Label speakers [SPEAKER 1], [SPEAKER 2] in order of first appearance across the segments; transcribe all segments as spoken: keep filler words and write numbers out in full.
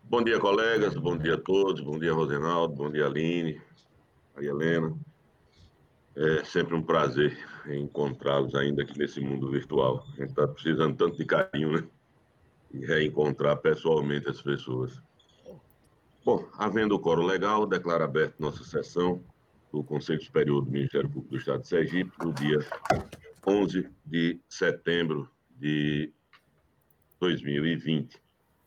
[SPEAKER 1] Bom dia, colegas, bom dia a todos, bom dia, Rosenaldo, bom dia, Aline, Maria Helena. É sempre um prazer encontrá-los ainda aqui nesse mundo virtual. A gente está precisando tanto de carinho, né? E reencontrar pessoalmente as pessoas. Bom, havendo o quórum legal, declaro aberta nossa sessão do Conselho Superior do Ministério Público do Estado de Sergipe, no dia onze de setembro de dois mil e vinte.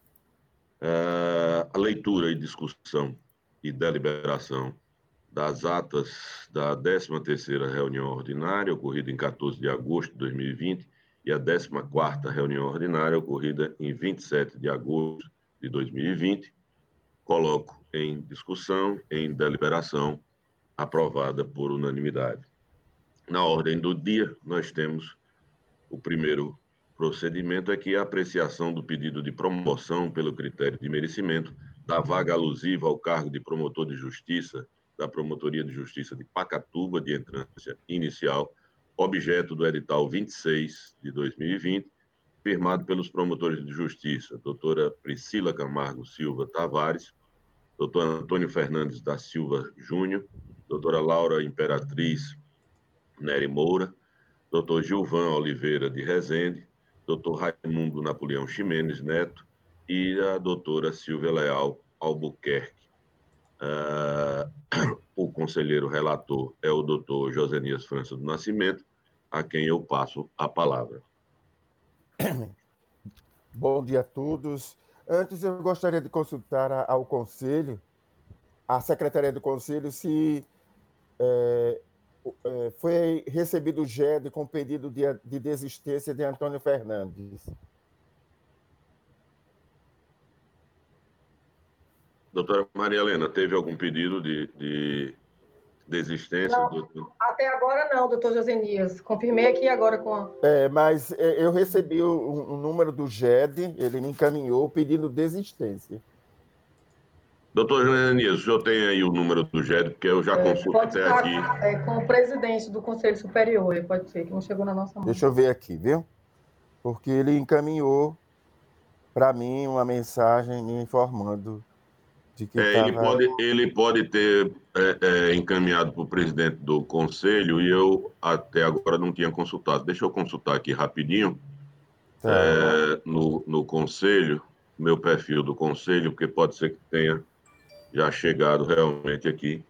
[SPEAKER 1] Uh, a leitura e discussão e deliberação das atas da décima terceira reunião ordinária, ocorrida em quatorze de agosto de dois mil e vinte, e a décima quarta reunião ordinária, ocorrida em vinte e sete de agosto de dois mil e vinte, coloco em discussão, em deliberação, aprovada por unanimidade. Na ordem do dia, nós temos o primeiro procedimento aqui, a apreciação do pedido de promoção pelo critério de merecimento da vaga alusiva ao cargo de promotor de justiça da Promotoria de Justiça de Pacatuba, de entrância inicial, objeto do edital vinte e seis de dois mil e vinte, firmado pelos promotores de justiça, doutora Priscila Camargo Silva Tavares, doutor Antônio Fernandes da Silva Júnior, doutora Laura Imperatriz Nery Moura, doutor Gilvan Oliveira de Rezende, doutor Raimundo Napoleão Ximenes Neto e a doutora Silvia Leal Albuquerque. Uh, o conselheiro relator é o doutor Josenias França do Nascimento, a quem eu passo a palavra.
[SPEAKER 2] Bom dia a todos. Antes, eu gostaria de consultar ao Conselho, a Secretaria do Conselho, se é, é, foi recebido o G E D com pedido de, de desistência de Antônio Fernandes.
[SPEAKER 1] Doutora Maria Helena, teve algum pedido de, de desistência?
[SPEAKER 3] Não,
[SPEAKER 1] doutor?
[SPEAKER 3] Até agora não, doutor Josenias. Confirmei aqui agora com a...
[SPEAKER 2] É, mas eu recebi o, o número do G E D, ele me encaminhou pedindo desistência.
[SPEAKER 1] Doutor Josenias, o senhor tem aí o número do G E D, porque eu já
[SPEAKER 3] é,
[SPEAKER 1] consulto
[SPEAKER 3] pode
[SPEAKER 1] até
[SPEAKER 3] estar,
[SPEAKER 1] aqui.
[SPEAKER 3] É, com o presidente do Conselho Superior, pode ser, que não chegou na nossa mão.
[SPEAKER 2] Deixa eu ver aqui, viu? Porque ele encaminhou para mim uma mensagem me informando de que
[SPEAKER 1] É,
[SPEAKER 2] tava...
[SPEAKER 1] ele, pode, ele pode ter é, é, encaminhado para o presidente do conselho e eu até agora não tinha consultado. Deixa eu consultar aqui rapidinho
[SPEAKER 2] Tá.
[SPEAKER 1] é, no, no conselho, meu perfil do conselho, porque pode ser que tenha já chegado realmente aqui.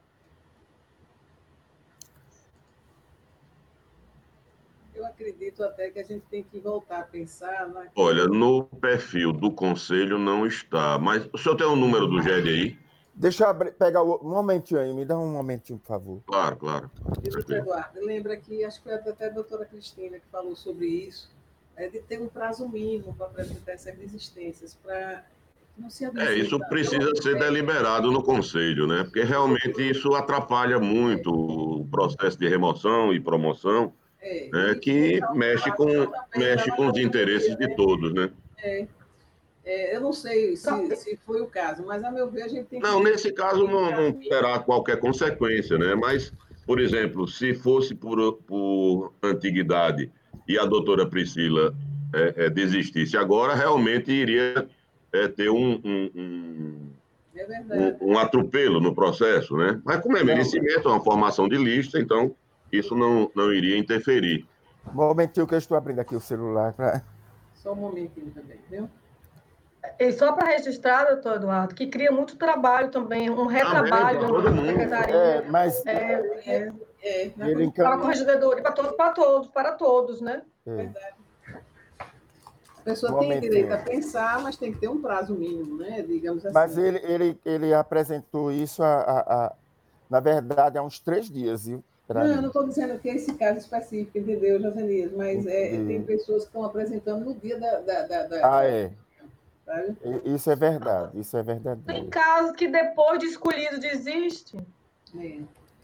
[SPEAKER 4] Eu acredito até que a gente tem que voltar a pensar... Naquele...
[SPEAKER 1] Olha, no perfil do conselho não está, mas o senhor tem o número do G E D aí?
[SPEAKER 2] Deixa eu abrir, pegar o... um momentinho aí, me dá um momentinho, por favor.
[SPEAKER 1] Claro, claro.
[SPEAKER 4] E, doutor Eduardo, lembra que, acho que foi até a doutora Cristina que falou sobre isso, é de ter um prazo mínimo para apresentar essas desistências, para não se
[SPEAKER 1] É, isso precisa ser deliberado no conselho, né? Porque realmente isso atrapalha muito o processo de remoção e promoção,
[SPEAKER 4] é,
[SPEAKER 1] né? Que mexe com, mexe com os interesses de todos, né?
[SPEAKER 4] É, é, eu não sei se, se foi o caso, mas, a meu ver, a gente tem que...
[SPEAKER 1] Não, nesse caso não, não terá qualquer consequência, né? Mas, por exemplo, se fosse por, por antiguidade e a doutora Priscila é, é, desistisse agora, realmente iria é, ter um, um, um,
[SPEAKER 4] é
[SPEAKER 1] um, um atropelo no processo, né? Mas como é merecimento, é uma formação de lista, então isso não, não iria interferir.
[SPEAKER 2] Um momentinho que eu estou abrindo aqui o celular para...
[SPEAKER 4] Só um momentinho também, viu?
[SPEAKER 3] E só para registrar, doutor Eduardo, que cria muito trabalho também, um retrabalho
[SPEAKER 1] Também, todo
[SPEAKER 3] da
[SPEAKER 1] mundo.
[SPEAKER 3] secretaria.
[SPEAKER 2] É, mas...
[SPEAKER 3] É, é,
[SPEAKER 4] é,
[SPEAKER 2] ele encaminhou...
[SPEAKER 3] Para a corregedoria, para todos, para todos, para todos, né?
[SPEAKER 2] É.
[SPEAKER 4] Verdade. A pessoa um tem direito a pensar, mas tem que ter um prazo mínimo, né? Digamos assim.
[SPEAKER 2] Mas ele, ele, ele apresentou isso, a, a, a, na verdade, há uns três dias, viu?
[SPEAKER 4] Não, mim. Eu não estou dizendo que é esse caso específico, entendeu, Josenias? Mas é, tem pessoas que estão apresentando no dia da... da, da, da
[SPEAKER 2] ah,
[SPEAKER 4] da...
[SPEAKER 2] é. Sabe? Isso é verdade, isso é verdade.
[SPEAKER 3] Tem casos que depois de escolhido desiste.
[SPEAKER 4] É.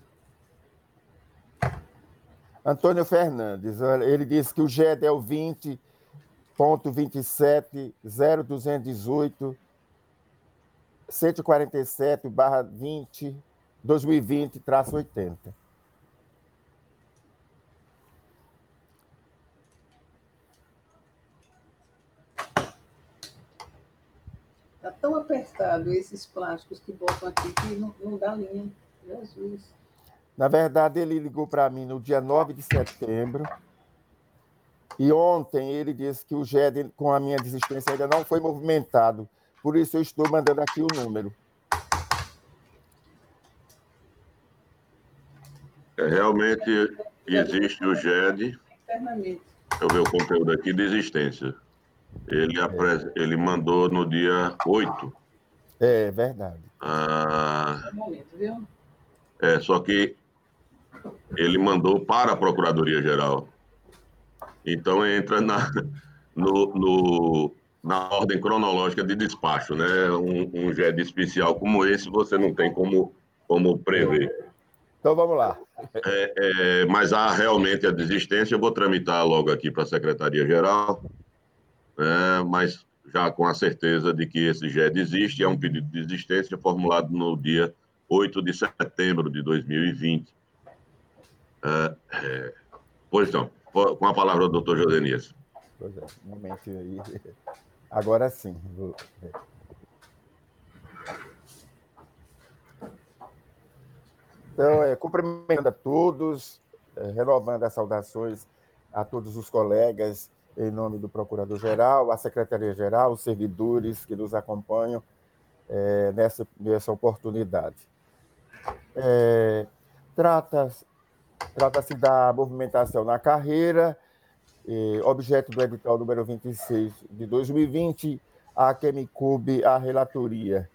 [SPEAKER 2] Antônio Fernandes, ele disse que o G E D é o vinte ponto vinte e sete zero duzentos e dezoito cento e quarenta e sete barra vinte dois mil e vinte traço oitenta.
[SPEAKER 4] Está tão apertado esses plásticos que botam aqui que não, não dá linha. Jesus.
[SPEAKER 2] Na verdade, ele ligou para mim no dia nove de setembro. E ontem ele disse que o G E D, com a minha desistência, ainda não foi movimentado. Por isso eu estou mandando aqui o número.
[SPEAKER 1] É, realmente existe o G E D. Deixa eu ver o conteúdo aqui, desistência. Ele, apres... ele mandou no dia oito.
[SPEAKER 2] É verdade.
[SPEAKER 1] Ah, é, só que ele mandou para a Procuradoria-Geral. Então entra na, no, no, na ordem cronológica de despacho, né? Um, um G E D especial como esse você não tem como, como prever.
[SPEAKER 2] Então vamos lá.
[SPEAKER 1] É, é, mas há realmente a desistência, eu vou tramitar logo aqui para a Secretaria-Geral, né? Mas já com a certeza de que esse G E D existe, é um pedido de desistência formulado no dia oito de setembro de dois mil e vinte. É, é, pois não, com a palavra do doutor Josenias.
[SPEAKER 2] Pois é, um momentinho aí. Agora sim. Vou... Então, é, cumprimentando a todos, é, renovando as saudações a todos os colegas, em nome do Procurador-Geral, a Secretaria-Geral, os servidores que nos acompanham é, nessa, nessa oportunidade. É, trata-se trata-se da movimentação na carreira, eh, objeto do edital número vinte e seis de dois mil e vinte, a que me coube a relatoria.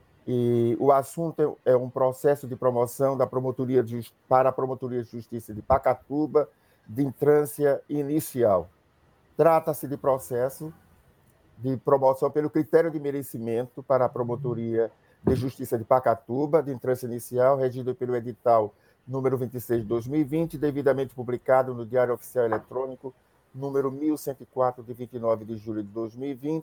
[SPEAKER 2] E o assunto é um processo de promoção da promotoria de, para a Promotoria de Justiça de Pacatuba, de entrância inicial. Trata-se de processo de promoção pelo critério de merecimento para a Promotoria de Justiça de Pacatuba, de entrância inicial, regido pelo edital número vinte e seis de dois mil e vinte, devidamente publicado no Diário Oficial Eletrônico, número mil cento e quatro, de vinte e nove de julho de dois mil e vinte,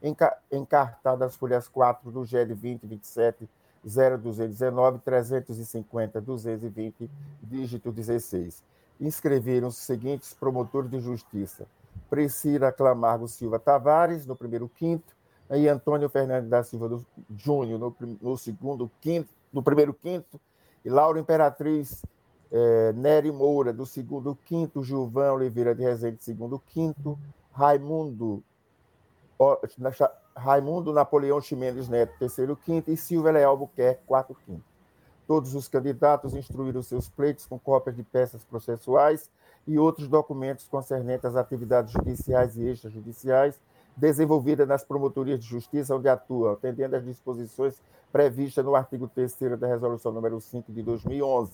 [SPEAKER 2] encartada as folhas quatro do G E D vinte, vinte e sete, zero duzentos e dezenove, trezentos e cinquenta, duzentos e vinte, dígito dezesseis. Inscreveram-se os seguintes promotores de justiça: Priscila Camargo Silva Tavares, no primeiro quinto, e Antônio Fernandes da Silva do Júnior, no, no segundo quinto, no primeiro quinto, e Laura Imperatriz eh, Nery Moura, do segundo quinto, Gilvan Oliveira de Rezende, segundo quinto, Raimundo, o, Raimundo Napoleão Ximenes Neto, terceiro quinto, e Silvia Leal Buquerque, quarto quinto. Todos os candidatos instruíram seus pleitos com cópias de peças processuais e outros documentos concernentes às atividades judiciais e extrajudiciais desenvolvidas nas promotorias de justiça onde atuam, atendendo às disposições previstas no artigo terceiro da Resolução número cinco de dois mil e onze,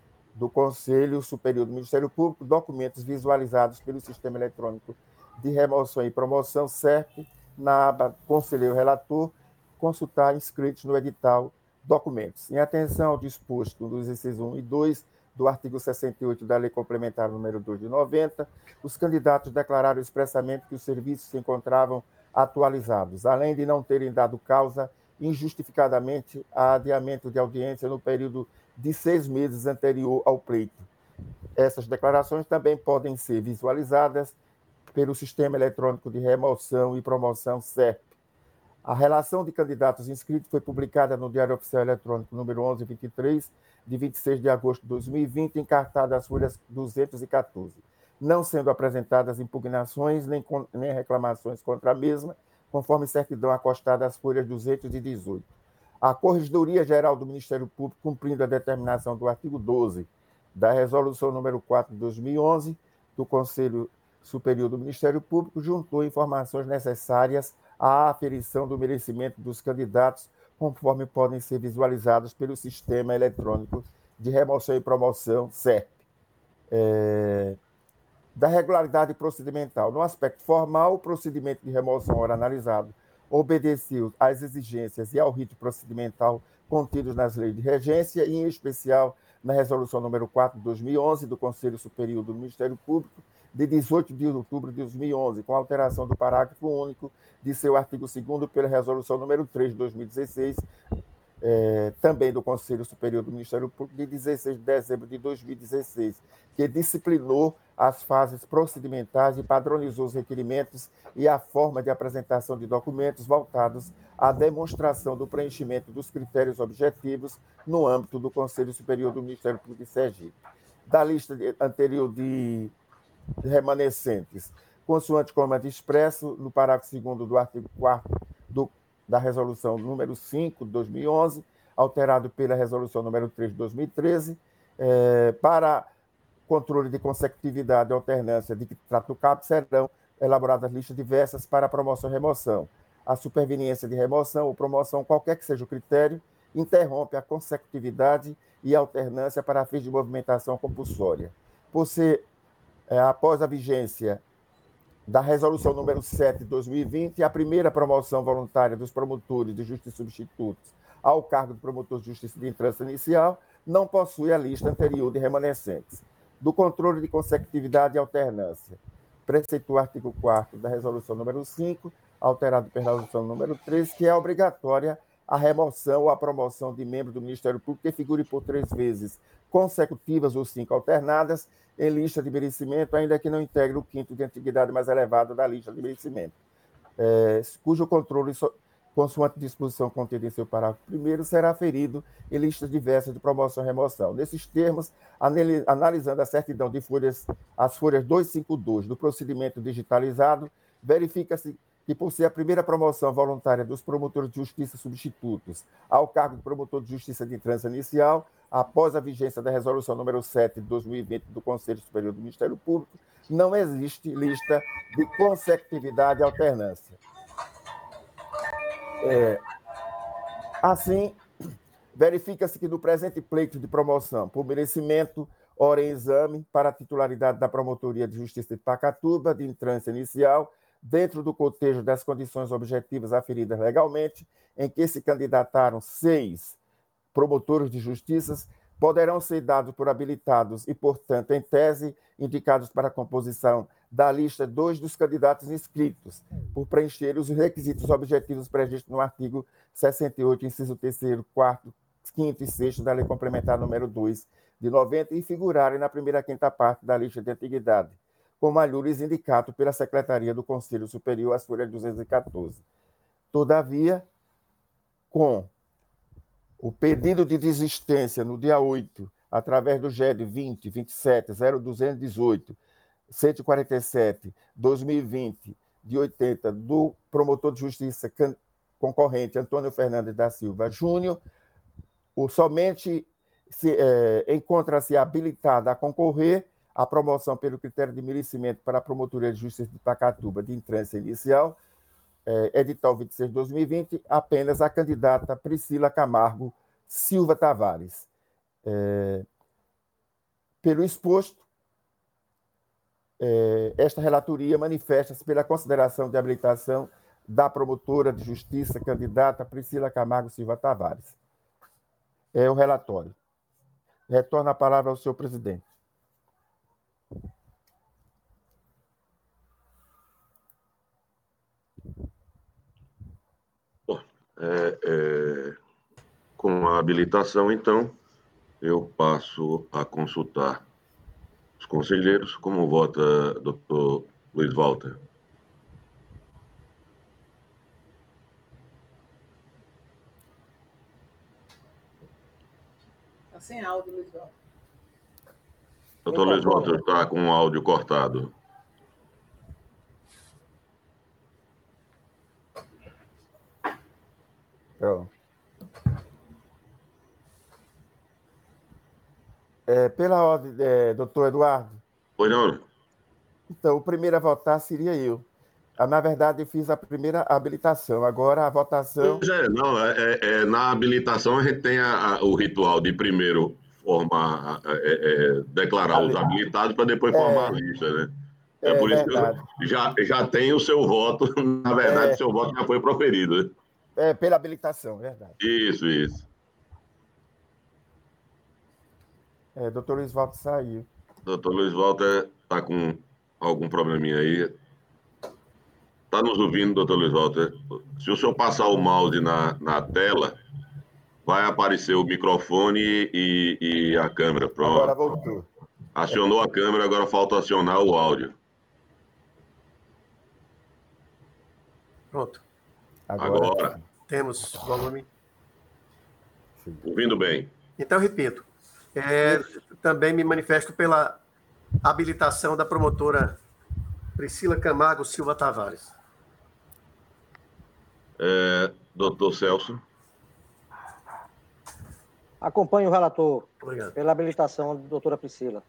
[SPEAKER 2] do Conselho Superior do Ministério Público, documentos visualizados pelo Sistema Eletrônico de Remoção e Promoção, C E R P, na aba Conselheiro Relator, consultar inscritos no edital documentos. Em atenção ao disposto dos incisos um e dois do artigo sessenta e oito da Lei Complementar número dois de noventa, os candidatos declararam expressamente que os serviços se encontravam atualizados, além de não terem dado causa injustificadamente a adiamento de audiência no período de seis meses anterior ao pleito. Essas declarações também podem ser visualizadas pelo Sistema Eletrônico de Remoção e Promoção, C E R P. A relação de candidatos inscritos foi publicada no Diário Oficial Eletrônico número onze vinte e três, de vinte e seis de agosto de dois mil e vinte, encartada às folhas duzentos e quatorze, não sendo apresentadas impugnações nem, nem reclamações contra a mesma, conforme certidão acostada às folhas duzentos e dezoito. A Corregedoria Geral do Ministério Público, cumprindo a determinação do artigo doze da Resolução número quatro de dois mil e onze, do Conselho Superior do Ministério Público, juntou informações necessárias à aferição do merecimento dos candidatos, conforme podem ser visualizados pelo Sistema Eletrônico de Remoção e Promoção, C E R P. É... Da regularidade procedimental. No aspecto formal, o procedimento de remoção ora analisado obedeceu às exigências e ao rito procedimental contidos nas leis de regência, e, em especial, na Resolução número quatro de dois mil e onze do Conselho Superior do Ministério Público, de dezoito de outubro de dois mil e onze, com alteração do parágrafo único de seu artigo segundo pela Resolução número três de dois mil e dezesseis, é, também do Conselho Superior do Ministério Público, de dezesseis de dezembro de dois mil e dezesseis, que disciplinou as fases procedimentais e padronizou os requerimentos e a forma de apresentação de documentos voltados a demonstração do preenchimento dos critérios objetivos no âmbito do Conselho Superior do Ministério Público de Sergipe. Da lista de, anterior de remanescentes, consoante como é expresso no parágrafo segundo do artigo quarto do, da resolução número cinco de dois mil e onze, alterado pela resolução número três de dois mil e treze, eh, para controle de consecutividade e alternância de que trata o C A P, serão elaboradas listas diversas para promoção e remoção. A superveniência de remoção ou promoção, qualquer que seja o critério, interrompe a consecutividade e alternância para fins de movimentação compulsória. Por ser, é, após a vigência da resolução número sete de dois mil e vinte, a primeira promoção voluntária dos promotores de justiça substitutos ao cargo de promotor de justiça de entrância inicial não possui a lista anterior de remanescentes. Do controle de consecutividade e alternância, preceitua o artigo quarto da resolução número cinco, alterado pela resolução número três, que é obrigatória a remoção ou a promoção de membro do Ministério Público que figure por três vezes consecutivas ou cinco alternadas em lista de merecimento, ainda que não integre o quinto de antiguidade mais elevado da lista de merecimento, é, cujo controle, so, consoante disposição contida em seu parágrafo primeiro, será aferido em listas diversas de promoção e remoção. Nesses termos, analisando a certidão de folhas, as folhas duzentos e cinquenta e dois do procedimento digitalizado, verifica-se que, por ser a primeira promoção voluntária dos promotores de justiça substitutos ao cargo de promotor de justiça de entrância inicial, após a vigência da resolução número sete de dois mil e vinte do Conselho Superior do Ministério Público, não existe lista de consecutividade e alternância. É, assim, verifica-se que no presente pleito de promoção por merecimento, ora em exame, para a titularidade da Promotoria de Justiça de Pacatuba, de entrância inicial, dentro do cotejo das condições objetivas aferidas legalmente, em que se candidataram seis promotores de justiça, poderão ser dados por habilitados e, portanto, em tese, indicados para a composição da lista dois dos candidatos inscritos, por preencher os requisitos objetivos previstos no artigo sessenta e oito, inciso terceiro, quarto, quinto e sexto da Lei Complementar número dois de noventa e figurarem na primeira e quinta parte da lista de antiguidade, como alhures indicado pela Secretaria do Conselho Superior, às folhas duzentos e quatorze. Todavia, com o pedido de desistência no dia oito, através do G E D vinte, vinte e sete, zero duzentos e dezoito, cento e quarenta e sete, dois mil e vinte, de oitenta, do promotor de justiça concorrente Antônio Fernandes da Silva Júnior, o somente se, é, encontra-se habilitado a concorrer à promoção pelo critério de merecimento para a Promotoria de Justiça de Pacatuba de entrância inicial, é, edital vinte e seis de dois mil e vinte, apenas a candidata Priscila Camargo Silva Tavares. É, pelo exposto, é, esta relatoria manifesta-se pela consideração de habilitação da promotora de justiça candidata Priscila Camargo Silva Tavares. É o relatório. Retorno a palavra ao senhor presidente.
[SPEAKER 1] Bom, é, é, com a habilitação, então, eu passo a consultar os conselheiros. Como vota doutor Luiz Walter?
[SPEAKER 4] Está sem áudio, Luiz Walter.
[SPEAKER 1] Doutor Luiz Walter está com o áudio cortado.
[SPEAKER 2] Pronto. É, pela ordem, é, doutor Eduardo.
[SPEAKER 1] Pois não?
[SPEAKER 2] Então, o primeiro a votar seria eu. Na verdade, eu fiz a primeira habilitação. Agora, a votação...
[SPEAKER 1] Pois é, não, é, é, na habilitação a gente tem a, a, o ritual de primeiro formar, é, é, declarar os habilitados para depois é, formar a lista, né? É, é por verdade. Isso que eu já, já tem o seu voto, na verdade, o é, seu voto já foi proferido. Né?
[SPEAKER 2] É, pela habilitação, verdade.
[SPEAKER 1] Isso, isso.
[SPEAKER 2] É, doutor Luiz Walter saiu.
[SPEAKER 1] Doutor Luiz Walter está com algum probleminha aí. Está nos ouvindo, doutor Luiz Walter? Se o senhor passar o mouse na, na tela, vai aparecer o microfone e, e a câmera. Pronto.
[SPEAKER 2] Agora voltou.
[SPEAKER 1] Acionou a câmera, agora falta acionar o áudio.
[SPEAKER 5] Pronto.
[SPEAKER 2] Agora.
[SPEAKER 1] Agora.
[SPEAKER 5] Temos volume.
[SPEAKER 1] Ouvindo bem.
[SPEAKER 5] Então, repito, é, também me manifesto pela habilitação da promotora Priscila Camargo Silva Tavares.
[SPEAKER 1] É, doutor Celso.
[SPEAKER 6] Acompanho o relator.
[SPEAKER 5] Obrigado.
[SPEAKER 6] Pela habilitação da doutora Priscila.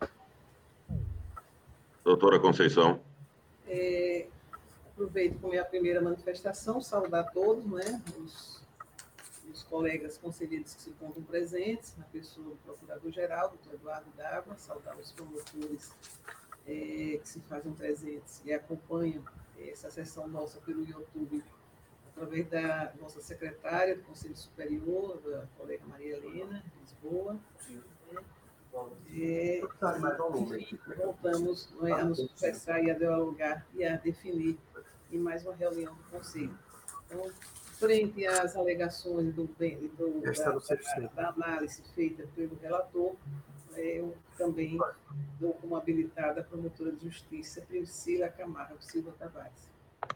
[SPEAKER 1] Doutora Conceição.
[SPEAKER 4] É, aproveito como é a primeira manifestação, saudar todos, né, os, os colegas conselheiros que se encontram presentes, na pessoa do Procurador-Geral, doutor Eduardo D'Água, saudar os promotores é, que se fazem presentes e acompanham essa sessão nossa pelo YouTube, através da nossa secretária do Conselho Superior, da colega Maria Helena, de Lisboa. Né? É, enfim, voltamos é, a nos conversar e a dialogar e a definir em mais uma reunião do Conselho. Então, frente às alegações do, do, da, da, da análise feita pelo relator, é, eu também dou como habilitada a promotora de justiça Priscila Camargo Silva Tavares.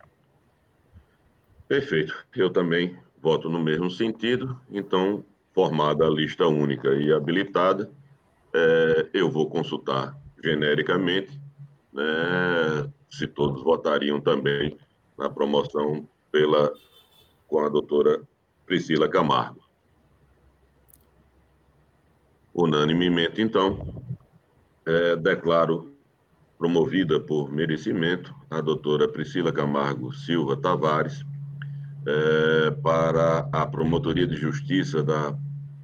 [SPEAKER 1] Perfeito. Eu também voto no mesmo sentido. Então, formada a lista única e habilitada, é, eu vou consultar genericamente, né, se todos votariam também na promoção pela, com a doutora Priscila Camargo. Unanimemente, então, é, declaro promovida por merecimento a doutora Priscila Camargo Silva Tavares, É, para a Promotoria de Justiça da,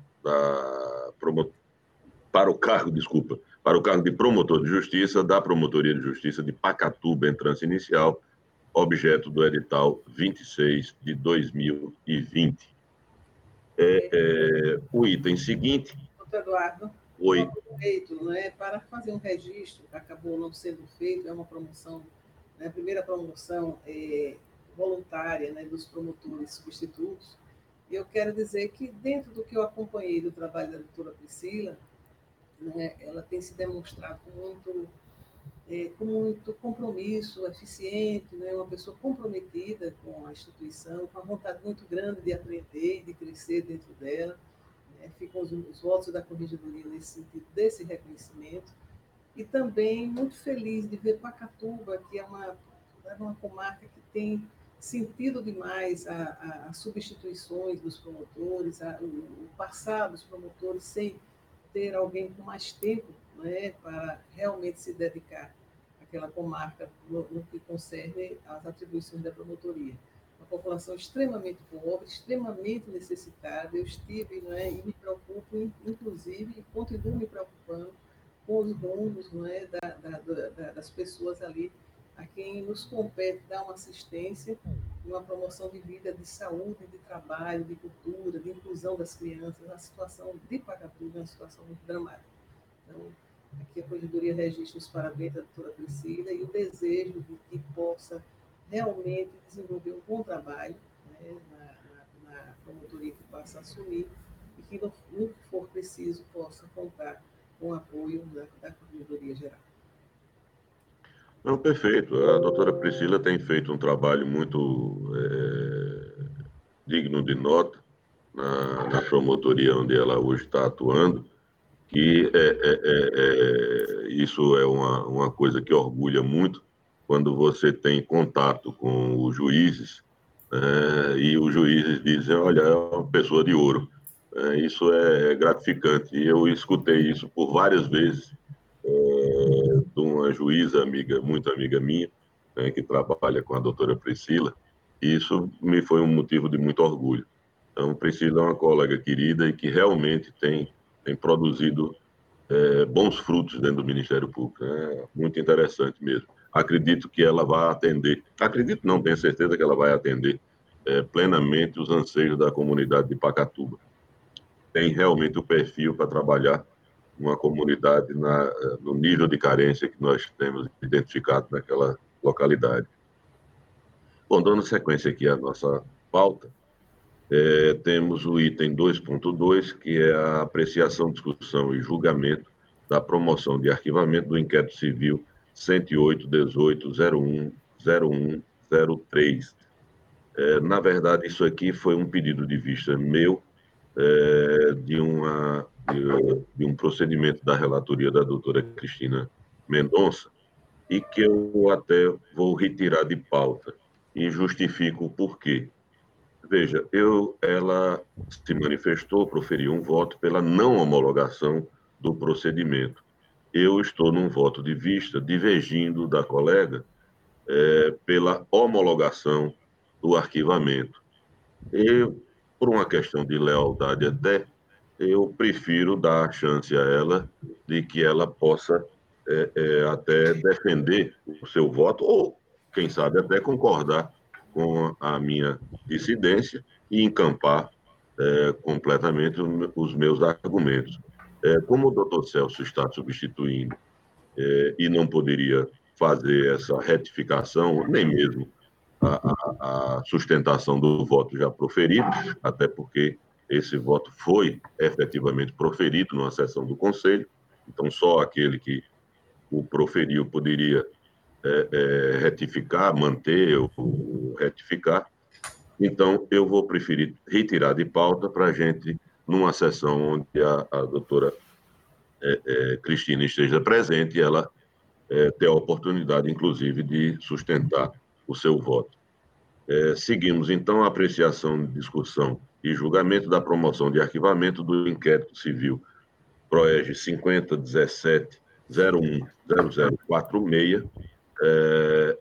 [SPEAKER 1] da promo, para o cargo, desculpa, para o cargo de promotor de justiça da Promotoria de Justiça de Pacatuba, entrância inicial, objeto do edital vinte e seis de dois mil e vinte. É, é, o item seguinte.
[SPEAKER 4] Doutor Eduardo,
[SPEAKER 1] Oi.
[SPEAKER 4] Feito, né, para fazer um registro, que acabou não sendo feito, é uma promoção, né, a primeira promoção é voluntária, né, dos promotores substitutos. E eu quero dizer que, dentro do que eu acompanhei do trabalho da doutora Priscila, né, ela tem se demonstrado com muito, é, com muito compromisso, eficiente, né, uma pessoa comprometida com a instituição, com uma vontade muito grande de aprender, de crescer dentro dela. Né, ficam os, os votos da Corregedoria nesse sentido, desse reconhecimento. E também muito feliz de ver Pacatuba, que é uma, é uma comarca que tem sentido demais as substituições dos promotores, a, o, o passar dos promotores sem ter alguém com mais tempo, né, para realmente se dedicar àquela comarca no, no que concerne às atribuições da promotoria. Uma população extremamente pobre, extremamente necessitada. Eu estive, né, e me preocupo, inclusive, e continuo me preocupando com os rumos, né, da, da, da, das pessoas ali a quem nos compete dar uma assistência, uma promoção de vida, de saúde, de trabalho, de cultura, de inclusão das crianças. A situação de Pacatuba é uma situação muito dramática. Então, aqui a Corregedoria registra os parabéns da doutora Priscila e o desejo de que possa realmente desenvolver um bom trabalho, né, na, na, na promotoria que passa a assumir e que, no, no que for preciso, possa contar com o apoio da, da Corregedoria Geral.
[SPEAKER 1] Não, perfeito. A doutora Priscila tem feito um trabalho muito é, digno de nota na, na promotoria onde ela hoje está atuando, que é, é, é, é, isso é uma, uma coisa que orgulha muito quando você tem contato com os juízes, é, e os juízes dizem, olha, é uma pessoa de ouro. É, isso é gratificante. E eu escutei isso por várias vezes, É, de uma juíza amiga, muito amiga minha, né, que trabalha com a doutora Priscila, e isso me foi um motivo de muito orgulho. Então, Priscila é uma colega querida e que realmente tem, tem produzido é, bons frutos dentro do Ministério Público. É muito interessante mesmo. Acredito que ela vai atender, acredito não, tenho certeza que ela vai atender é, plenamente os anseios da comunidade de Pacatuba. Tem realmente o perfil para trabalhar uma comunidade na, no nível de carência que nós temos identificado naquela localidade. Bom, dando sequência aqui à nossa pauta, é, temos o item dois ponto dois, que é a apreciação, discussão e julgamento da promoção de arquivamento do inquérito civil cento e oito, dezoito, zero um, zero um, zero três. É, na verdade, isso aqui foi um pedido de vista meu, é, de, uma, de, de um procedimento da relatoria da doutora Cristina Mendonça, e que eu até vou retirar de pauta, e justifico o porquê. Veja, eu, ela se manifestou, proferiu um voto pela não homologação do procedimento. Eu estou num voto de vista, divergindo da colega, é, pela homologação do arquivamento. Eu, por uma questão de lealdade até, eu prefiro dar a chance a ela de que ela possa é, é, até defender o seu voto, ou, quem sabe, até concordar com a minha dissidência e encampar é, completamente os meus argumentos. É, como o doutor Celso está substituindo é, e não poderia fazer essa retificação, nem mesmo a, a, a sustentação do voto já proferido, até porque esse voto foi efetivamente proferido numa sessão do Conselho, então só aquele que o proferiu poderia é, é, retificar, manter ou retificar. Então, eu vou preferir retirar de pauta para a gente, numa sessão onde a, a doutora é, é, Cristina esteja presente, ela é, ter a oportunidade, inclusive, de sustentar o seu voto. É, seguimos, então, a apreciação, discussão e julgamento da promoção de arquivamento do inquérito civil PROERG cinquenta dezessete zero um zero zero quatro seis, é,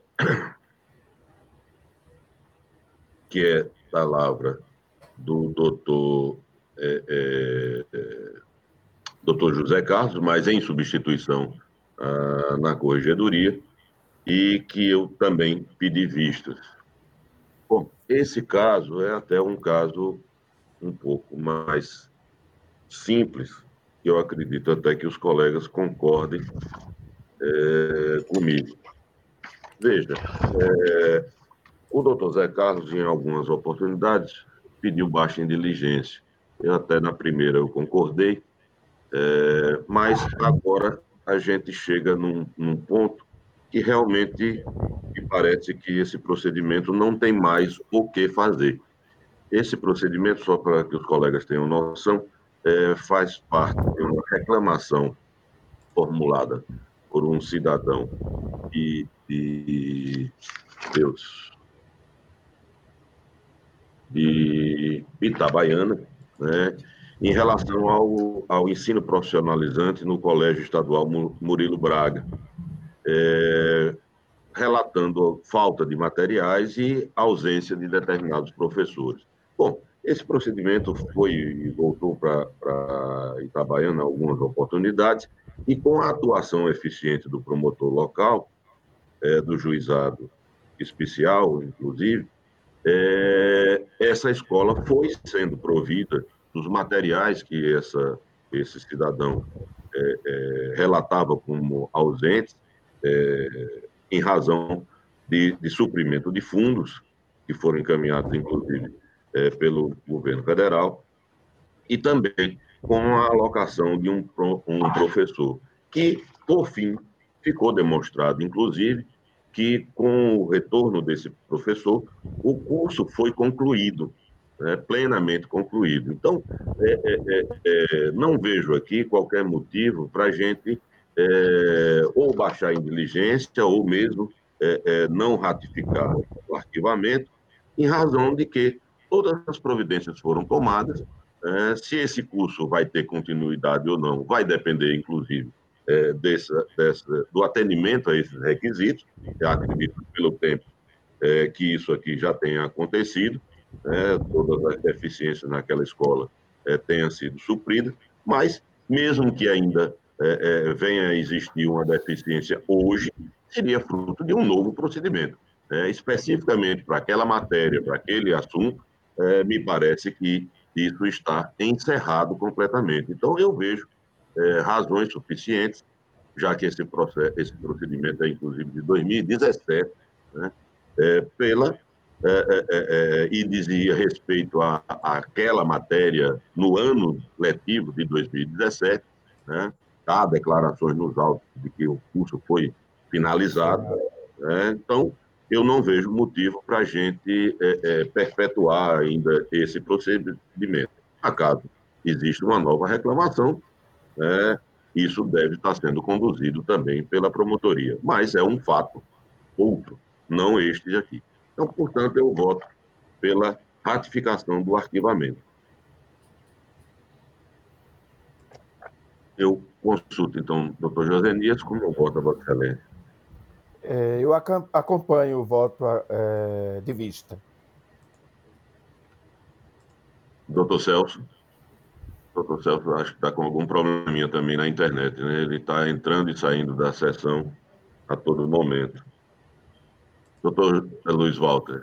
[SPEAKER 1] que é palavra do doutor, é, é, doutor José Carlos, mas em substituição ah, na corregedoria, e que eu também pedi vistas. Bom, esse caso é até um caso um pouco mais simples, que eu acredito até que os colegas concordem é, comigo. Veja, é, o doutor Zé Carlos, em algumas oportunidades, pediu baixa em diligência. Eu até na primeira eu concordei, é, mas agora a gente chega num, num ponto que realmente me parece que esse procedimento não tem mais o que fazer. Esse procedimento, só para que os colegas tenham noção, é, faz parte de uma reclamação formulada por um cidadão de, de Deus, de Itabaiana, né, em relação ao, ao ensino profissionalizante no Colégio Estadual Murilo Braga, é, relatando falta de materiais e ausência de determinados professores. Bom, esse procedimento foi e voltou para Itabaiana algumas oportunidades, e com a atuação eficiente do promotor local, é, do juizado especial, inclusive, é, essa escola foi sendo provida dos materiais que essa, esse cidadão é, é, relatava como ausentes, é, em razão de, de suprimento de fundos, que foram encaminhados, inclusive, é, pelo governo federal, e também com a alocação de um, um professor, que, por fim, ficou demonstrado, inclusive, que com o retorno desse professor, o curso foi concluído, né, plenamente concluído. Então, é, é, é, não vejo aqui qualquer motivo para a gente é, ou baixar em diligência ou mesmo é, é, não ratificar o arquivamento, em razão de que todas as providências foram tomadas. É, se esse curso vai ter continuidade ou não, vai depender, inclusive, é, dessa, dessa, do atendimento a esses requisitos. Eu acredito, pelo tempo é, que isso aqui já tenha acontecido, é, todas as deficiências naquela escola é, tenham sido supridas, mas mesmo que ainda é, é, venha a existir uma deficiência hoje, seria fruto de um novo procedimento. É, especificamente para aquela matéria, para aquele assunto, é, me parece que isso está encerrado completamente. Então, eu vejo é, razões suficientes, já que esse, processo, esse procedimento é, inclusive, de dois mil e dezessete, né, é, pela, é, é, é, e dizia respeito a, a aquela matéria no ano letivo de dois mil e dezessete, né, há declarações nos autos de que o curso foi finalizado, né, então, eu não vejo motivo para a gente é, é, perpetuar ainda esse procedimento. Acaso existe uma nova reclamação, né, isso deve estar sendo conduzido também pela promotoria, mas é um fato outro, não este aqui. Então, portanto, eu voto pela ratificação do arquivamento. Eu consulto, então, doutor Josenias, como vota Vossa Excelência?
[SPEAKER 2] É, eu acompanho o voto é, de vista.
[SPEAKER 1] Doutor Celso? Doutor Celso, acho que está com algum probleminha também na internet, né? Ele está entrando e saindo da sessão a todo momento. Doutor Luiz Walter?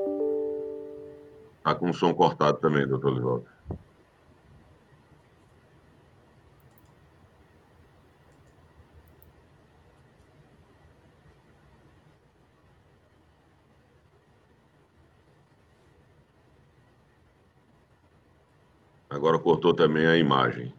[SPEAKER 1] Está com o som cortado também, doutor Luiz Walter. Agora cortou também a imagem.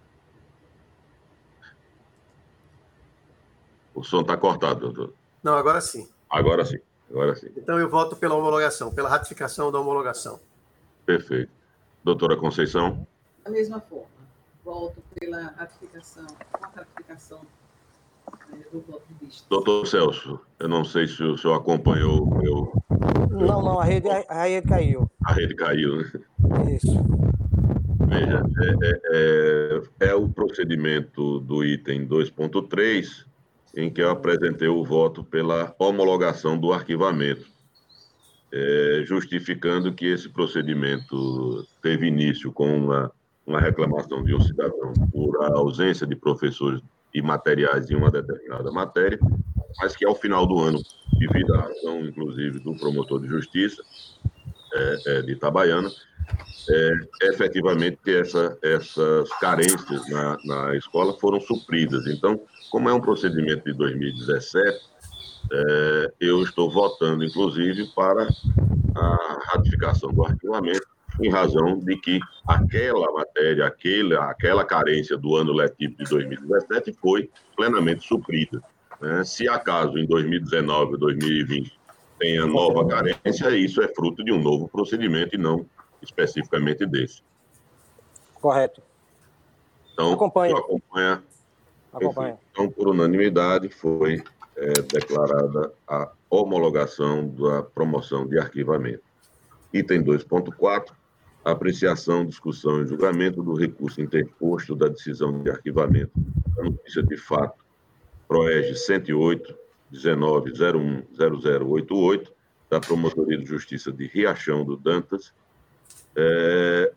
[SPEAKER 1] O som está cortado, doutor.
[SPEAKER 5] Não, agora sim.
[SPEAKER 1] Agora sim, agora sim.
[SPEAKER 5] Então eu voto pela homologação, pela ratificação da homologação.
[SPEAKER 1] Perfeito. Doutora Conceição?
[SPEAKER 4] Da mesma forma, voto pela ratificação, com a ratificação né, do voto de vista.
[SPEAKER 1] Doutor Celso, eu não sei se o senhor acompanhou o meu...
[SPEAKER 6] Não, não, a rede, a rede caiu.
[SPEAKER 1] A rede caiu, né?
[SPEAKER 6] Isso.
[SPEAKER 1] Veja, é, é, é, é o procedimento do item dois ponto três, em que eu apresentei o voto pela homologação do arquivamento, é, justificando que esse procedimento teve início com uma, uma reclamação de um cidadão por ausência de professores e materiais em uma determinada matéria, mas que ao final do ano, devido à ação, inclusive, do promotor de justiça é, é, de Itabaiana, É, efetivamente essa, essas carências na, na escola foram supridas. Então, como é um procedimento de dois mil e dezessete, é, eu estou votando, inclusive, para a ratificação do arquivamento, em razão de que aquela matéria, aquela, aquela carência do ano letivo de dois mil e dezessete foi plenamente suprida. Né? Se acaso em dois mil e dezenove ou dois mil e vinte tenha nova carência, isso é fruto de um novo procedimento e não especificamente desse.
[SPEAKER 6] Correto.
[SPEAKER 1] Então,
[SPEAKER 6] Acompanho.
[SPEAKER 1] acompanha.
[SPEAKER 6] Acompanho.
[SPEAKER 1] Então, por unanimidade, foi é, declarada a homologação da promoção de arquivamento. Item dois ponto quatro, apreciação, discussão e julgamento do recurso interposto da decisão de arquivamento da notícia de fato PROEG cento e oito, dezenove, zero um, zero zero oito oito, da Promotoria de Justiça de Riachão do Dantas, É,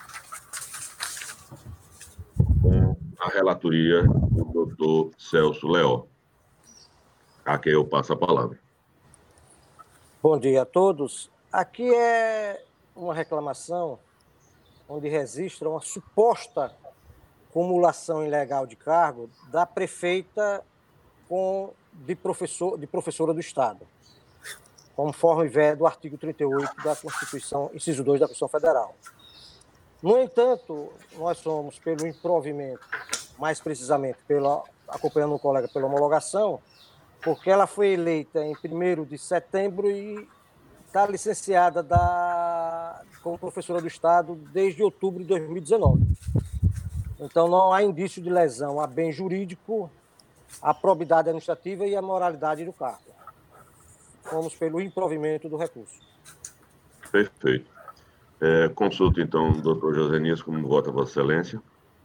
[SPEAKER 1] com a relatoria do doutor Celso Leó, a quem eu passo a palavra.
[SPEAKER 6] Bom dia a todos. Aqui é uma reclamação onde registra uma suposta cumulação ilegal de cargo da prefeita com de, professor, de professora do Estado, conforme vier do artigo trinta e oito da Constituição, inciso dois da Constituição Federal. No entanto, nós somos pelo improvimento, mais precisamente, pela, acompanhando o colega pela homologação, porque ela foi eleita em primeiro de setembro e está licenciada da, como professora do Estado desde outubro de dois mil e dezenove. Então, não há indício de lesão a bem jurídico, a probidade administrativa e a moralidade do cargo. Vamos pelo improvimento do recurso.
[SPEAKER 1] Perfeito. É, consulta, então, o doutor Josenias, como vota Vossa Excelência.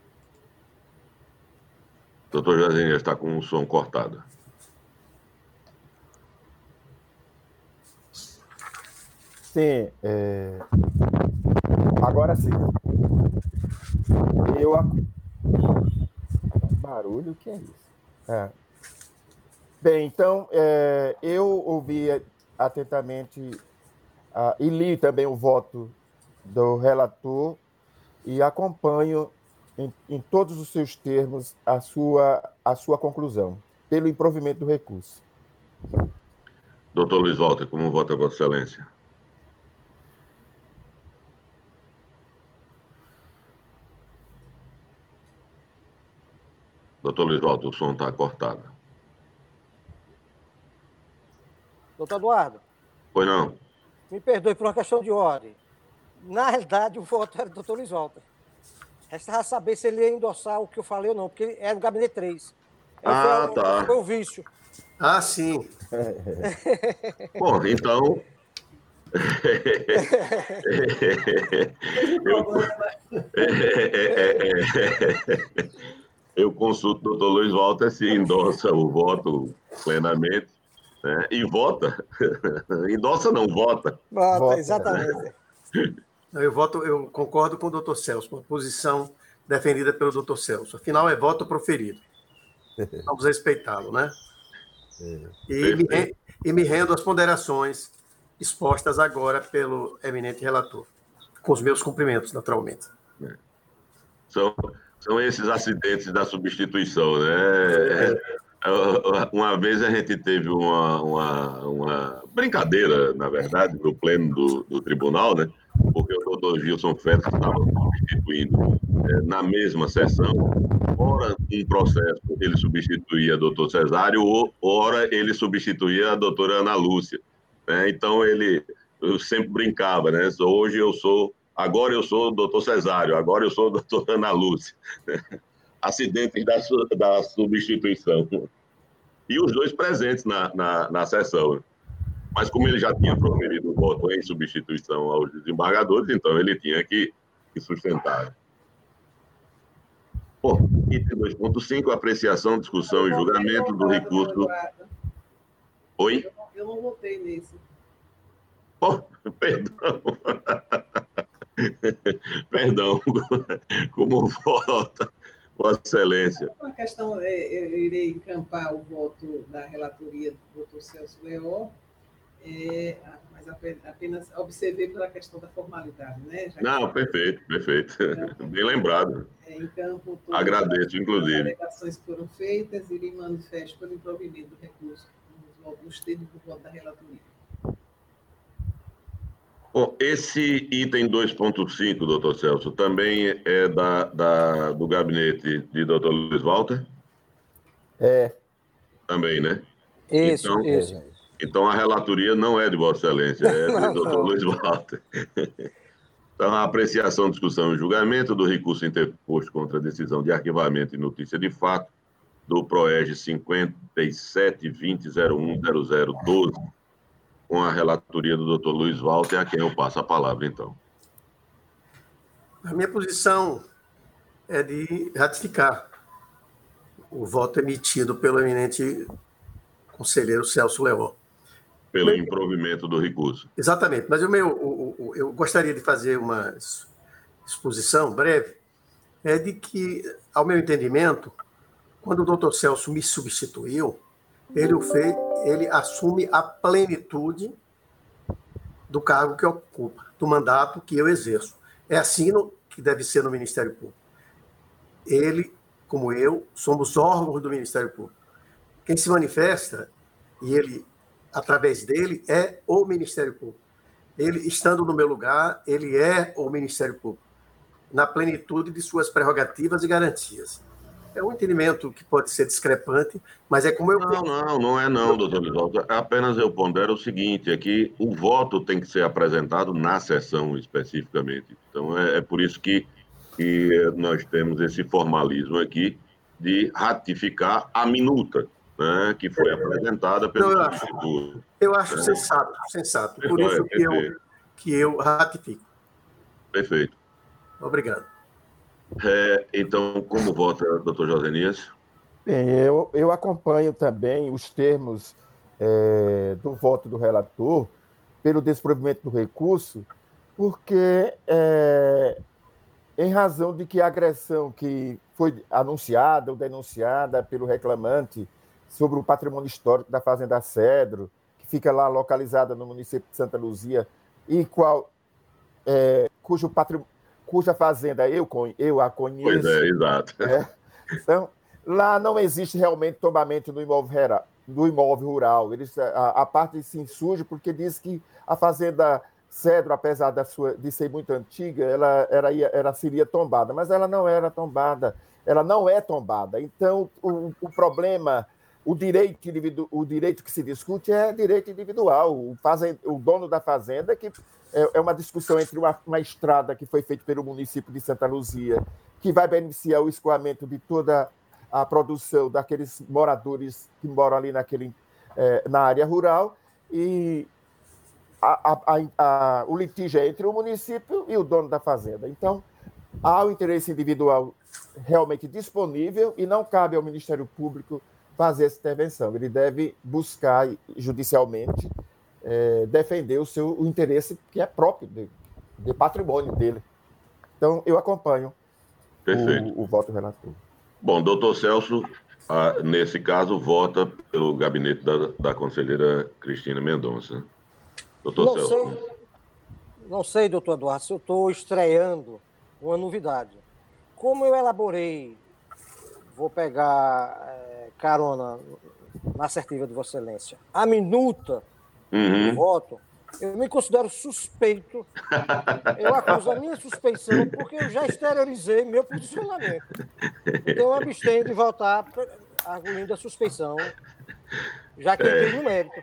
[SPEAKER 1] Doutor Josenias está com o som cortado.
[SPEAKER 2] Sim, é... agora sim. Eu... Barulho, o que é isso? É. Bem, então, é... eu ouvi atentamente uh, e li também o voto do relator e acompanho em, em todos os seus termos a sua, a sua conclusão, pelo improvimento do recurso.
[SPEAKER 1] Doutor Luiz Walter, como vota Vossa Excelência? Doutor Luiz Walter, o som está cortado.
[SPEAKER 6] Doutor Eduardo.
[SPEAKER 1] Pois não.
[SPEAKER 6] Me perdoe por uma questão de ordem. Na realidade, o voto era do doutor Luiz Walter. Restava saber se ele ia endossar o que eu falei ou não, porque ele é no gabinete três.
[SPEAKER 1] Ah,
[SPEAKER 6] foi,
[SPEAKER 1] tá.
[SPEAKER 6] Foi um vício.
[SPEAKER 5] Ah, sim.
[SPEAKER 1] Bom, então... eu... eu consulto o doutor Luiz Walter se endossa o voto plenamente, né? E vota. Endossa não, vota.
[SPEAKER 6] Vota,
[SPEAKER 2] Vota.
[SPEAKER 6] exatamente.
[SPEAKER 5] Eu voto, eu concordo com o doutor Celso, com a posição defendida pelo doutor Celso. Afinal, é voto proferido. Vamos respeitá-lo, né? E me, re- e me rendo às ponderações expostas agora pelo eminente relator, com os meus cumprimentos, naturalmente.
[SPEAKER 1] São, são esses acidentes da substituição, né? Uma vez a gente teve uma, uma, uma brincadeira, na verdade, no pleno do, do tribunal, né? Porque o doutor Gilson Félix estava substituindo é, na mesma sessão, ora um processo ele substituía o doutor Cesário, ou ora ele substituía a doutora Ana Lúcia. Né? Então ele eu sempre brincava, né? Hoje eu sou, agora eu sou o doutor Cesário, agora eu sou o doutor Ana Lúcia. Acidentes da, da substituição. E os dois presentes na, na, na sessão. Mas como ele já tinha proferido o voto em substituição aos desembargadores, então ele tinha que, que sustentar. Bom, item dois ponto cinco, apreciação, discussão e julgamento do recurso... Oi?
[SPEAKER 4] Eu não votei nesse.
[SPEAKER 1] Oh, perdão. Perdão. Como vota, Vossa Excelência?
[SPEAKER 4] A questão, é, eu irei encampar o voto da relatoria do doutor Celso Leó, é, mas apenas observei pela questão da formalidade, né? Já
[SPEAKER 1] Não,
[SPEAKER 4] que,
[SPEAKER 1] perfeito, perfeito.
[SPEAKER 4] Então,
[SPEAKER 1] Bem lembrado.
[SPEAKER 4] É, em campo, todas
[SPEAKER 1] Agradeço, inclusive.
[SPEAKER 4] as alegações que foram feitas e lhe manifesto pelo improvimento do recurso nos termos do voto da relatoria.
[SPEAKER 1] Bom, esse item dois ponto cinco, doutor Celso, também é da, da, do gabinete de doutor Luiz Walter?
[SPEAKER 2] É.
[SPEAKER 1] Também, né?
[SPEAKER 6] Isso,
[SPEAKER 1] então,
[SPEAKER 6] isso.
[SPEAKER 1] Então, a relatoria não é de Vossa Excelência, é
[SPEAKER 6] Não,
[SPEAKER 1] do doutor
[SPEAKER 6] não.
[SPEAKER 1] Luiz Walter. Então, a apreciação, discussão e julgamento do recurso interposto contra a decisão de arquivamento e notícia de fato do PROEG cinquenta e sete vinte zero um zero zero doze, com a relatoria do doutor Luiz Walter, a quem eu passo a palavra, então.
[SPEAKER 5] A minha posição é de ratificar o voto emitido pelo eminente conselheiro Celso Leó.
[SPEAKER 1] Pelo improvimento do recurso.
[SPEAKER 5] Exatamente, mas o meu, o, o, eu gostaria de fazer uma exposição breve, é de que, ao meu entendimento, quando o doutor Celso me substituiu, ele, o fez, ele assume a plenitude do cargo que ocupa, do mandato que eu exerço. É assim no, que deve ser no Ministério Público. Ele, como eu, somos órgãos do Ministério Público. Quem se manifesta, e ele, através dele, é o Ministério Público. Ele, estando no meu lugar, ele é o Ministério Público, na plenitude de suas prerrogativas e garantias. É um entendimento que pode ser discrepante, mas é como eu...
[SPEAKER 1] Não, não, não é não, doutor Luiz Walter. Apenas eu pondero o seguinte, é que o voto tem que ser apresentado na sessão especificamente. Então, é, é por isso que, que nós temos esse formalismo aqui de ratificar a minuta, né, que foi apresentada pelo
[SPEAKER 5] Não, eu acho,
[SPEAKER 1] substituto.
[SPEAKER 5] eu acho
[SPEAKER 1] É.
[SPEAKER 5] sensato, sensato. Por
[SPEAKER 1] É,
[SPEAKER 5] isso que eu,
[SPEAKER 1] perfeito.
[SPEAKER 5] que eu ratifico.
[SPEAKER 1] Perfeito.
[SPEAKER 5] Obrigado.
[SPEAKER 1] É, então, como vota, doutor Josenias?
[SPEAKER 2] Bem, eu, eu acompanho também os termos é, do voto do relator pelo desprovimento do recurso, porque, é, em razão de que a agressão que foi anunciada ou denunciada pelo reclamante sobre o patrimônio histórico da Fazenda Cedro, que fica lá localizada no município de Santa Luzia, e qual, é, cujo patrimônio, cuja fazenda eu, eu a conheço.
[SPEAKER 1] Pois é, exato.
[SPEAKER 2] É. Então, lá não existe realmente tombamento do imóvel rural. Do imóvel rural. Eles, a, a parte se insurge porque diz que a fazenda Cedro, apesar da sua, de ser muito antiga, ela, era, ela seria tombada, mas ela não era tombada, ela não é tombada. Então, o, o problema o, direito individu, o direito que se discute é direito individual. O, fazend, o dono da fazenda, que é, é uma discussão entre uma, uma estrada que foi feita pelo município de Santa Luzia, que vai beneficiar o escoamento de toda a produção daqueles moradores que moram ali naquele, é, na área rural, e a, a, a, o litígio é entre o município e o dono da fazenda. Então, há o interesse individual realmente disponível e não cabe ao Ministério Público fazer essa intervenção. Ele deve buscar judicialmente é, defender o seu o interesse que é próprio, de, de patrimônio dele. Então, eu acompanho o, o voto relator.
[SPEAKER 1] Bom, doutor Celso, ah, nesse caso, vota pelo gabinete da, da conselheira Cristina Mendonça. Doutor
[SPEAKER 6] não
[SPEAKER 1] Celso.
[SPEAKER 6] Sei, não sei, doutor Eduardo, se eu estou estreando uma novidade. Como eu elaborei, vou pegar é, carona na assertiva de Vossa Excelência, a minuta
[SPEAKER 1] uhum.
[SPEAKER 6] do voto, eu me considero suspeito, eu acuso a minha suspeição porque eu já exteriorizei meu posicionamento. Então eu abstenho de votar arguindo a suspeição, já que entrei no mérito.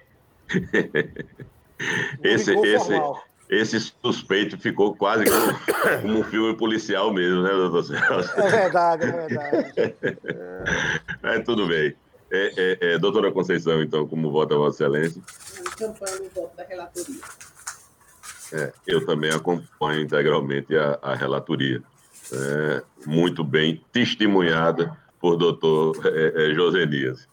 [SPEAKER 1] Esse, esse, esse suspeito ficou quase como, como um filme policial mesmo, né, doutor Celso?
[SPEAKER 6] É verdade, é verdade.
[SPEAKER 1] É, tudo bem. É, é, é, doutora Conceição, então, como vota a Vossa Excelência?
[SPEAKER 4] Acompanho o voto da relatoria.
[SPEAKER 1] É, eu também acompanho integralmente a, a relatoria. É, muito bem testemunhada por doutor é, é, Josenias.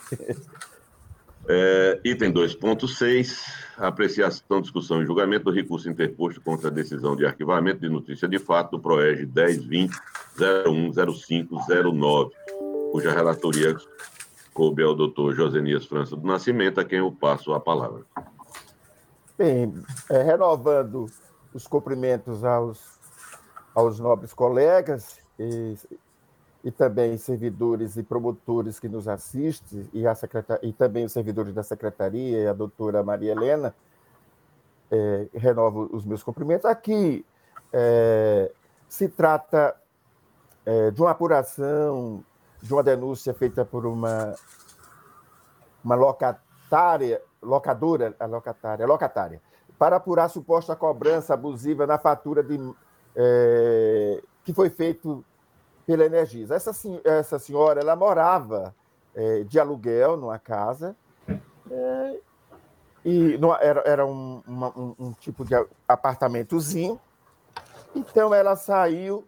[SPEAKER 1] É, item dois ponto seis, apreciação, discussão e julgamento do recurso interposto contra a decisão de arquivamento de notícia de fato do PROERJ dez vinte zero um zero cinco zero nove, cuja relatoria coube ao doutor Josenias França do Nascimento, a quem eu passo a palavra.
[SPEAKER 2] Bem, é, renovando os cumprimentos aos, aos nobres colegas e, e também servidores e promotores que nos assistem, e, a e também os servidores da secretaria e a doutora Maria Helena, é, renovo os meus cumprimentos. Aqui é, se trata é, de uma apuração, de uma denúncia feita por uma, uma locatária, locadora, a locatária, locatária, para apurar suposta cobrança abusiva na fatura de, é, que foi feito pela Energisa. Essa, essa senhora, ela morava é, de aluguel numa casa, é, e não, era, era um, uma, um, um tipo de apartamentozinho. Então, ela saiu,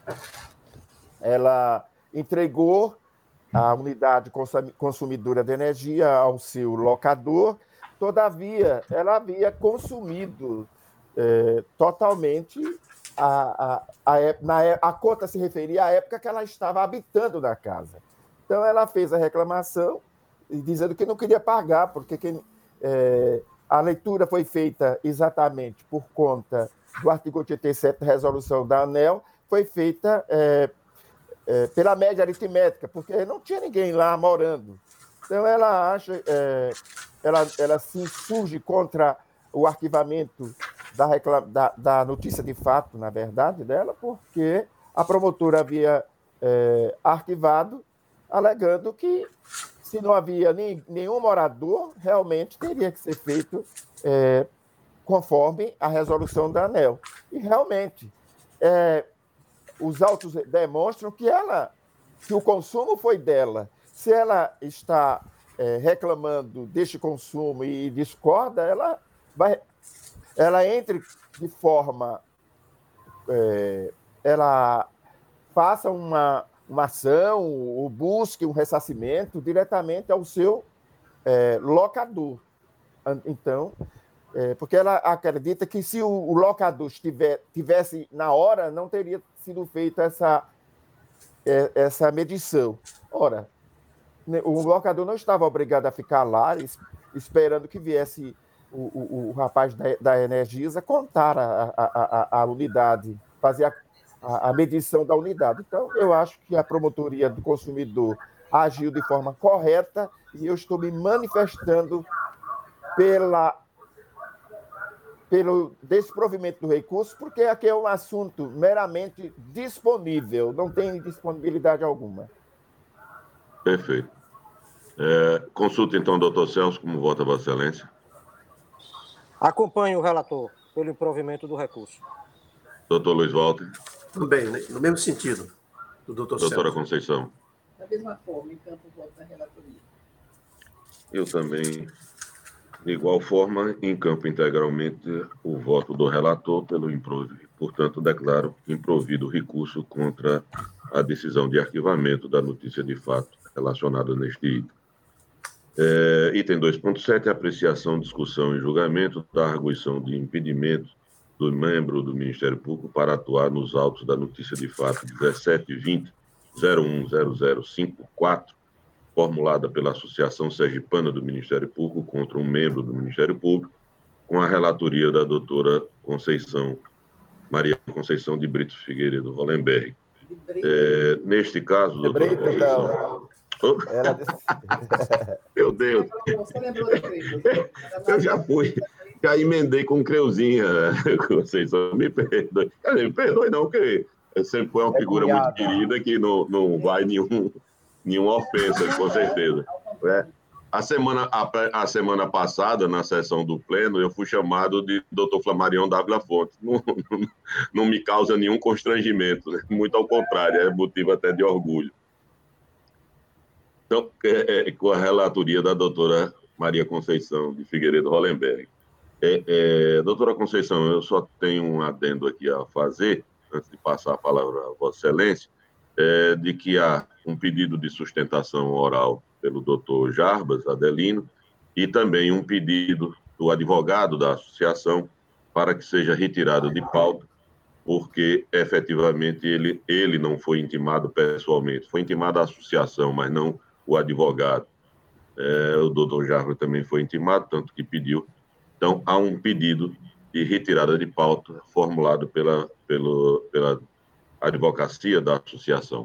[SPEAKER 2] ela entregou a unidade consumidora de energia ao seu locador. Todavia, ela havia consumido é, totalmente a, a, a, na, a conta se referia à época que ela estava habitando na casa. Então, ela fez a reclamação dizendo que não queria pagar, porque quem, é, a leitura foi feita exatamente por conta do artigo oitenta e sete da resolução da ANEEL, foi feita é, é, pela média aritmética, porque não tinha ninguém lá morando. Então, ela acha, é, ela, ela se insurge contra o arquivamento da, reclam... da, da notícia de fato, na verdade, dela, porque a promotora havia é, arquivado, alegando que, se não havia nem, nenhum morador, realmente teria que ser feito é, conforme a resolução da ANEEL. E, realmente, é, os autos demonstram que, ela, que o consumo foi dela. Se ela está é, reclamando deste consumo e discorda, ela vai, ela entre de forma, é, ela faça uma, uma ação ou busque um ressarcimento diretamente ao seu é, locador. Então, é, porque ela acredita que se o, o locador estiver, tivesse na hora, não teria sido feita essa, é, essa medição. Ora, o locador não estava obrigado a ficar lá esperando que viesse o, o, o rapaz da, da Energisa contar a, a, a, a unidade, fazer a, a, a medição da unidade. Então, eu acho que a promotoria do consumidor agiu de forma correta e eu estou me manifestando pela, pelo desprovimento do recurso, porque aqui é um assunto meramente disponível, não tem disponibilidade alguma.
[SPEAKER 1] Perfeito. É, consulta, então, doutor Celso, como vota Vossa Excelência?
[SPEAKER 6] Acompanho o relator pelo improvimento do recurso.
[SPEAKER 1] Doutor Luiz Walter?
[SPEAKER 5] Também, né? No mesmo sentido do doutor
[SPEAKER 1] Doutora
[SPEAKER 5] Celso.
[SPEAKER 1] Conceição?
[SPEAKER 4] Da mesma forma, em campo, voto da relatoria.
[SPEAKER 1] Eu também, de igual forma, encampo integralmente o voto do relator pelo improvido. Portanto, declaro improvido o recurso contra a decisão de arquivamento da notícia de fato relacionada neste item. É, item dois ponto sete, apreciação, discussão e julgamento da arguição de impedimento do membro do Ministério Público para atuar nos autos da notícia de fato dezessete vinte zero um zero zero cinco quatro, formulada pela Associação Sergipana do Ministério Público contra um membro do Ministério Público, com a relatoria da doutora Conceição, Maria Conceição de Brito Figueiredo Hollenberg. É, neste caso,
[SPEAKER 2] De
[SPEAKER 1] doutora
[SPEAKER 2] Brito,
[SPEAKER 1] Conceição...
[SPEAKER 2] não.
[SPEAKER 1] Oh,
[SPEAKER 2] Ela disse...
[SPEAKER 1] meu Deus!
[SPEAKER 4] Você lembrou da Creuza?
[SPEAKER 1] Eu já fui, já emendei com Creuzinha, Conceição, me perdoe. Me perdoe não, porque sempre foi uma
[SPEAKER 2] É
[SPEAKER 1] figura muito
[SPEAKER 2] cunhada.
[SPEAKER 1] querida que não, não vai nenhum, nenhuma ofensa, com certeza. É. A semana, a, a semana passada, na sessão do Pleno, eu fui chamado de doutor Flamarião Dávila Fontes. Não, não, não me causa nenhum constrangimento, né? Muito ao contrário, é motivo até de orgulho. Então, é, é, com a relatoria da doutora Maria Conceição de Figueiredo Hollenberg. É, é, doutora Conceição, eu só tenho um adendo aqui a fazer, antes de passar a palavra a Vossa Excelência, é, de que há um pedido de sustentação oral pelo doutor Jarbas Adelino e também um pedido do advogado da associação para que seja retirado de pauta, porque efetivamente ele, ele não foi intimado pessoalmente, foi intimada a associação, mas não o advogado. É, o doutor Jarbas também foi intimado, tanto que pediu. Então, há um pedido de retirada de pauta formulado pela, pelo, pela advocacia da associação.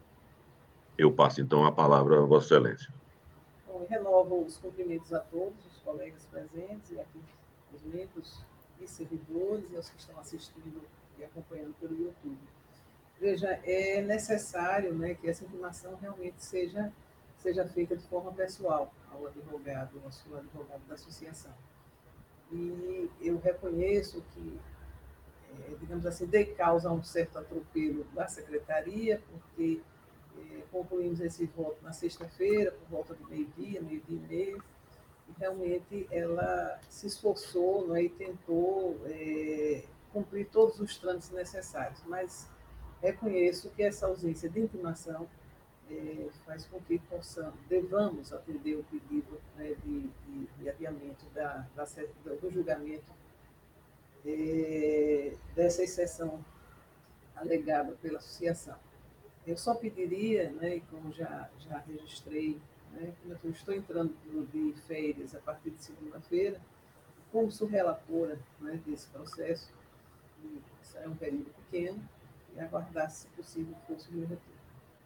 [SPEAKER 1] Eu passo, então, a palavra a Vossa Excelência.
[SPEAKER 4] Bom, renovo os cumprimentos a todos os colegas presentes e aqui os membros e servidores e aos que estão assistindo e acompanhando pelo YouTube. Veja, é necessário, né, que essa intimação realmente seja, seja feita de forma pessoal ao advogado, ao senhor advogado da associação. E eu reconheço que, é, digamos assim, dei causa a um certo atropelo da secretaria, porque é, concluímos esse voto na sexta-feira, por volta do meio-dia, meio-dia e meio, e realmente ela se esforçou, né, e tentou é, cumprir todos os trâmites necessários, mas reconheço que essa ausência de intimação é, faz com que possamos, devamos atender o pedido, né, de, de, de adiamento da, da, do julgamento é, dessa exceção alegada pela associação. Eu só pediria, né, como já, já registrei, né, como eu estou entrando de férias a partir de segunda-feira, como sou relatora, né, desse processo, isso é um período pequeno, e aguardar, se possível, fosse o meu retorno.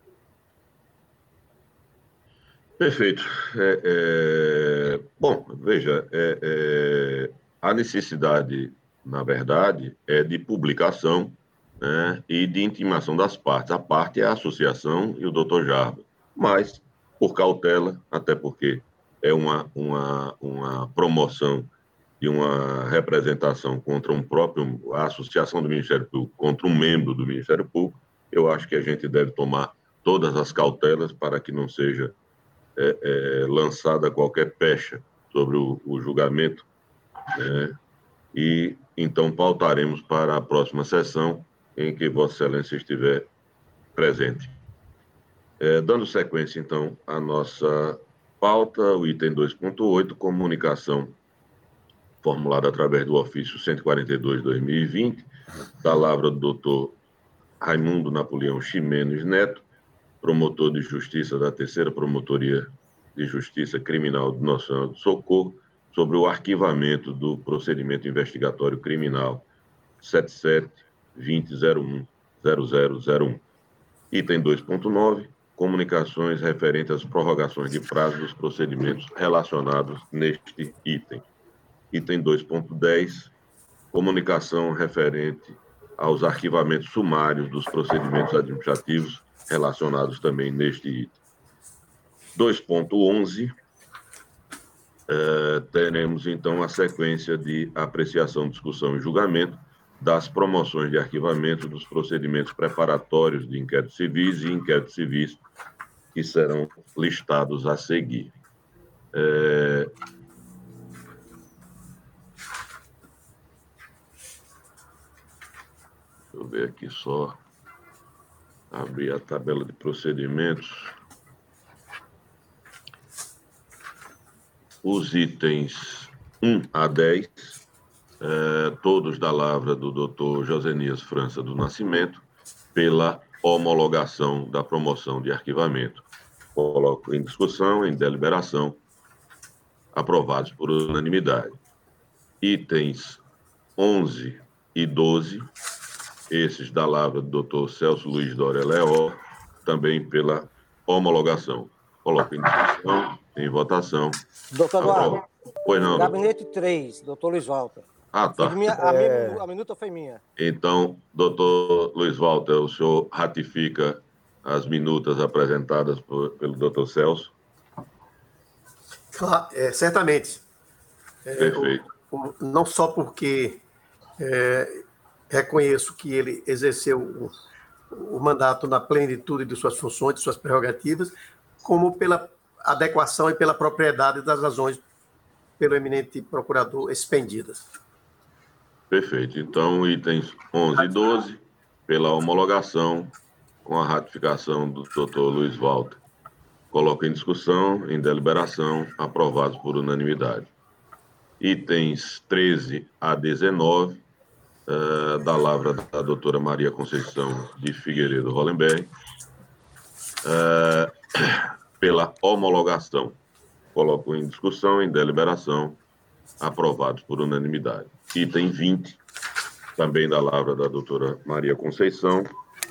[SPEAKER 1] Perfeito. É, é... Bom, veja, é, é... a necessidade, na verdade, é de publicação, né, e de intimação das partes. A parte é a associação e o doutor Jarbas, mas, por cautela, até porque é uma, uma, uma promoção de uma representação contra um próprio, a associação do Ministério Público, contra um membro do Ministério Público, eu acho que a gente deve tomar todas as cautelas para que não seja É, é, lançada qualquer pecha sobre o, o julgamento, né? E então pautaremos para a próxima sessão em que Vossa Excelência estiver presente. É, dando sequência, então, à nossa pauta, o item dois ponto oito, comunicação formulada através do ofício cento e quarenta e dois de dois mil e vinte, da lavra do doutor Raimundo Napoleão Ximenes Neto, promotor de justiça da terceira Promotoria de Justiça Criminal do Nosso Senhor do Socorro, sobre o arquivamento do procedimento investigatório criminal sete sete vinte zero um zero zero zero um. Item dois ponto nove, comunicações referentes às prorrogações de prazo dos procedimentos relacionados neste item. Item dois ponto dez, comunicação referente aos arquivamentos sumários dos procedimentos administrativos relacionados também neste item. dois ponto onze, eh, teremos, então, a sequência de apreciação, discussão e julgamento das promoções de arquivamento dos procedimentos preparatórios de inquéritos civis e inquéritos civis que serão listados a seguir. É... Deixa eu ver aqui só, abrir a tabela de procedimentos. Os itens um a dez, é, todos da lavra do doutor Josenias França do Nascimento, pela homologação da promoção de arquivamento. Coloco em discussão, em deliberação, aprovados por unanimidade. Itens onze e doze, esses da lavra do doutor Celso Luiz Doria Leó, também pela homologação. Coloco em discussão, em votação.
[SPEAKER 6] Doutor Eduardo,
[SPEAKER 1] pois não,
[SPEAKER 6] gabinete três, doutor Luiz Walter.
[SPEAKER 1] Ah, tá.
[SPEAKER 6] Minha, a,
[SPEAKER 2] É...
[SPEAKER 6] minha, a minuta foi minha.
[SPEAKER 1] Então, doutor Luiz Walter, o senhor ratifica as minutas apresentadas por, pelo doutor Celso?
[SPEAKER 5] Claro, é, certamente. É,
[SPEAKER 1] Perfeito.
[SPEAKER 5] O, o, não só porque é, reconheço que ele exerceu o, o mandato na plenitude de suas funções, de suas prerrogativas, como pela adequação e pela propriedade das razões pelo eminente procurador expendidas.
[SPEAKER 1] Perfeito. Então, itens onze e doze, pela homologação, com a ratificação do doutor Luiz Walter. Coloco em discussão, em deliberação, aprovados por unanimidade. Itens treze a dezenove, uh, da lavra da doutora Maria Conceição de Figueiredo Hollenberg, uh, pela homologação. Coloco em discussão, em deliberação, aprovados por unanimidade. Item vinte, também da lavra da doutora Maria Conceição.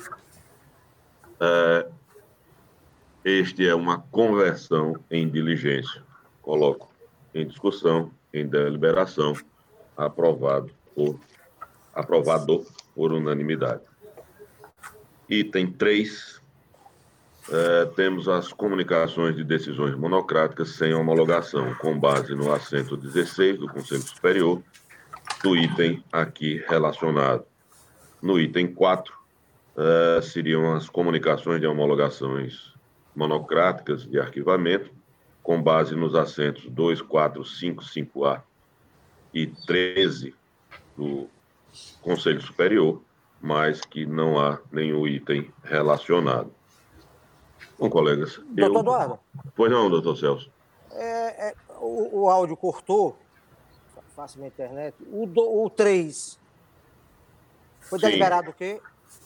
[SPEAKER 1] Uh, este é uma conversão em diligência. Coloco em discussão, em deliberação, aprovado por, aprovado por unanimidade. Item três, eh, temos as comunicações de decisões monocráticas sem homologação, com base no assento dezesseis do Conselho Superior, do item aqui relacionado. No item quatro, eh, seriam as comunicações de homologações monocráticas de arquivamento, com base nos assentos dois, quatro, cinco, cinco A e treze do Conselho Superior, mas que não há nenhum item relacionado. Bom, colegas,
[SPEAKER 6] doutor
[SPEAKER 1] eu...
[SPEAKER 6] Eduardo?
[SPEAKER 1] Pois não, doutor Celso.
[SPEAKER 6] É, é, o, o áudio cortou, faço minha internet, o, do, o três foi
[SPEAKER 1] Sim.
[SPEAKER 6] deliberado o quê?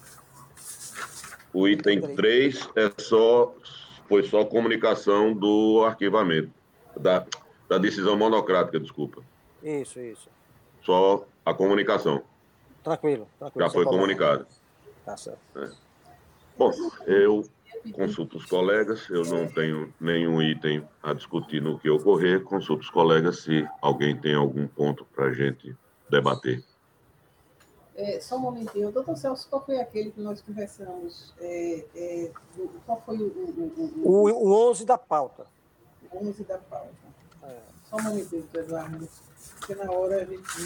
[SPEAKER 1] O item três é só... foi só comunicação do arquivamento, da, da decisão monocrática, desculpa.
[SPEAKER 6] Isso, isso.
[SPEAKER 1] Só a comunicação.
[SPEAKER 6] Tranquilo, tranquilo.
[SPEAKER 1] Já foi comunicado.
[SPEAKER 6] Tá certo.
[SPEAKER 1] É. Bom, eu consulto os colegas, eu não tenho nenhum item a discutir no que ocorrer, consulto os colegas se alguém tem algum ponto para a gente debater.
[SPEAKER 4] É, só um momentinho. Doutor Celso, qual foi aquele que nós conversamos? É, é, do, qual foi o... O, o,
[SPEAKER 6] o... o, o onze da pauta.
[SPEAKER 4] O onze da pauta.
[SPEAKER 6] É.
[SPEAKER 4] Só um momentinho, doutor Eduardo, porque na hora a gente...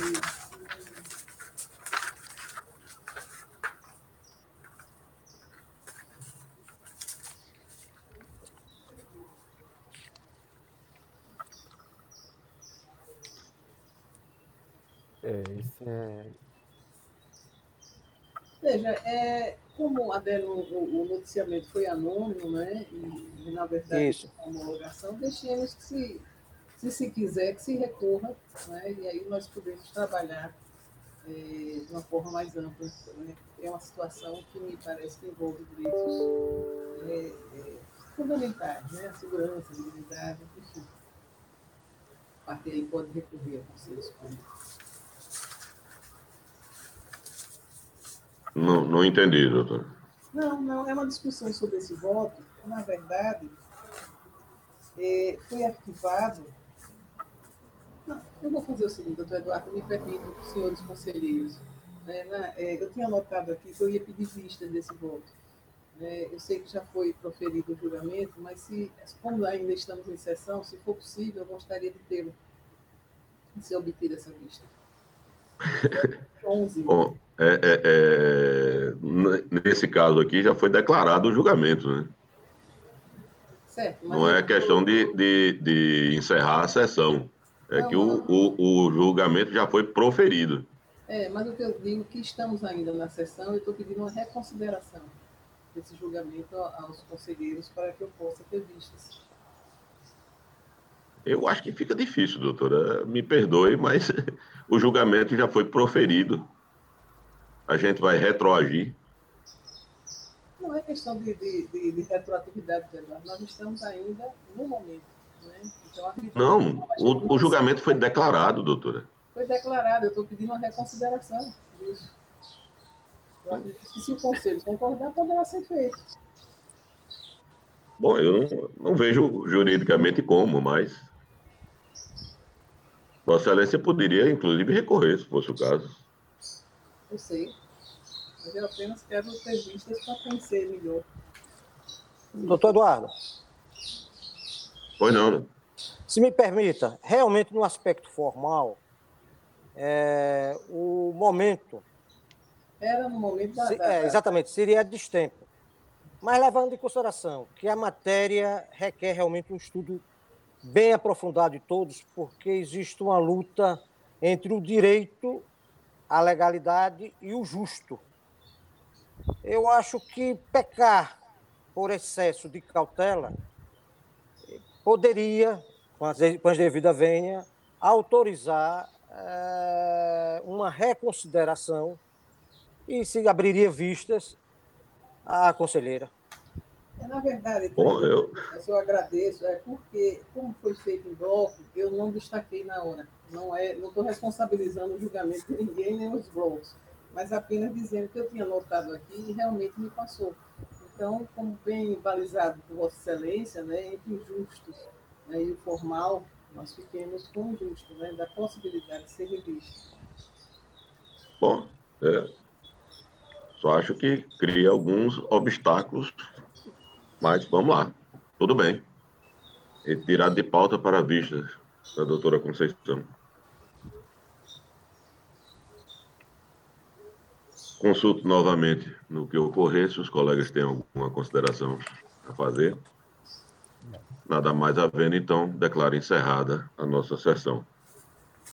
[SPEAKER 2] É, isso é...
[SPEAKER 4] Veja, é, como a Adelo, o, o noticiamento foi anônimo, né? E, e na verdade,
[SPEAKER 6] Isso.
[SPEAKER 4] a homologação, deixemos que, se, se se quiser, que se recorra, né? E aí nós podemos trabalhar é, de uma forma mais ampla. Né? É uma situação que me parece que envolve direitos é, é, fundamentais, né? A segurança, a dignidade, enfim. A parte aí pode recorrer ao Conselho Superior.
[SPEAKER 1] Não, não entendi, doutor.
[SPEAKER 4] Não, não, é uma discussão sobre esse voto. Na verdade, é, foi arquivado. Não, eu vou fazer o seguinte, doutor Eduardo, me permita, senhores conselheiros. É, na, é, eu tinha anotado aqui que eu ia pedir vista desse voto. É, eu sei que já foi proferido o julgamento, mas se, como ainda estamos em sessão, se for possível, eu gostaria de tê-lo, de ser obtida essa vista. onze.
[SPEAKER 1] Bom, é, é, é, nesse caso aqui já foi declarado o julgamento, né?
[SPEAKER 4] Certo, mas
[SPEAKER 1] Não é
[SPEAKER 4] eu-
[SPEAKER 1] questão de, de, de encerrar a sessão. É
[SPEAKER 4] Não,
[SPEAKER 1] que o,
[SPEAKER 4] não.
[SPEAKER 1] o, o julgamento já foi proferido.
[SPEAKER 4] É, mas o que eu digo é que estamos ainda na sessão e estou pedindo uma reconsideração desse julgamento aos conselheiros para que eu possa ter vistas.
[SPEAKER 1] Eu acho que fica difícil, doutora. Me perdoe, mas o julgamento já foi proferido. A gente vai retroagir.
[SPEAKER 4] Não é questão de, de, de, de retroatividade, Eduardo. Nós estamos ainda no momento. Né? Então, acredito que
[SPEAKER 1] Não, o, o julgamento foi declarado, doutora.
[SPEAKER 4] foi declarado. Eu estou pedindo uma reconsideração disso. Eu acredito que se o Conselho concordar, poderá ser feito.
[SPEAKER 1] Bom, eu não, não vejo juridicamente como, mas Vossa Excelência poderia, inclusive, recorrer, se fosse o caso.
[SPEAKER 4] Eu sei. Mas eu apenas quero ter vistas para conhecer melhor.
[SPEAKER 6] Doutor Eduardo,
[SPEAKER 1] Pois não, né?
[SPEAKER 6] se me permita, realmente no aspecto formal, é, o momento...
[SPEAKER 4] Era no momento da...
[SPEAKER 6] se-
[SPEAKER 4] da-
[SPEAKER 6] é, exatamente, seria destempo. Mas levando em consideração que a matéria requer realmente um estudo bem aprofundado de todos, porque existe uma luta entre o direito, a legalidade e o justo. Eu acho que pecar por excesso de cautela poderia, com as, com as devidas venha, autorizar eh, uma reconsideração e se abriria vistas à conselheira.
[SPEAKER 4] É, na verdade,
[SPEAKER 1] Bom, eu...
[SPEAKER 4] eu agradeço, é porque, como foi feito em bloco, eu não destaquei na hora. Não é, não estou responsabilizando o julgamento de ninguém, nem os blocos, mas apenas dizendo que eu tinha notado aqui e realmente me passou. Então, como bem balizado por Vossa Excelência, né, entre o justo, né, e o formal, nós fiquemos com o justo, né, da possibilidade de ser revisto.
[SPEAKER 1] Bom, é, só acho que cria alguns obstáculos, mas vamos lá, tudo bem. Retirado de pauta para a vista da doutora Conceição. Consulto novamente no que ocorrer, se os colegas têm alguma consideração a fazer. Nada mais havendo, então, declaro encerrada a nossa sessão.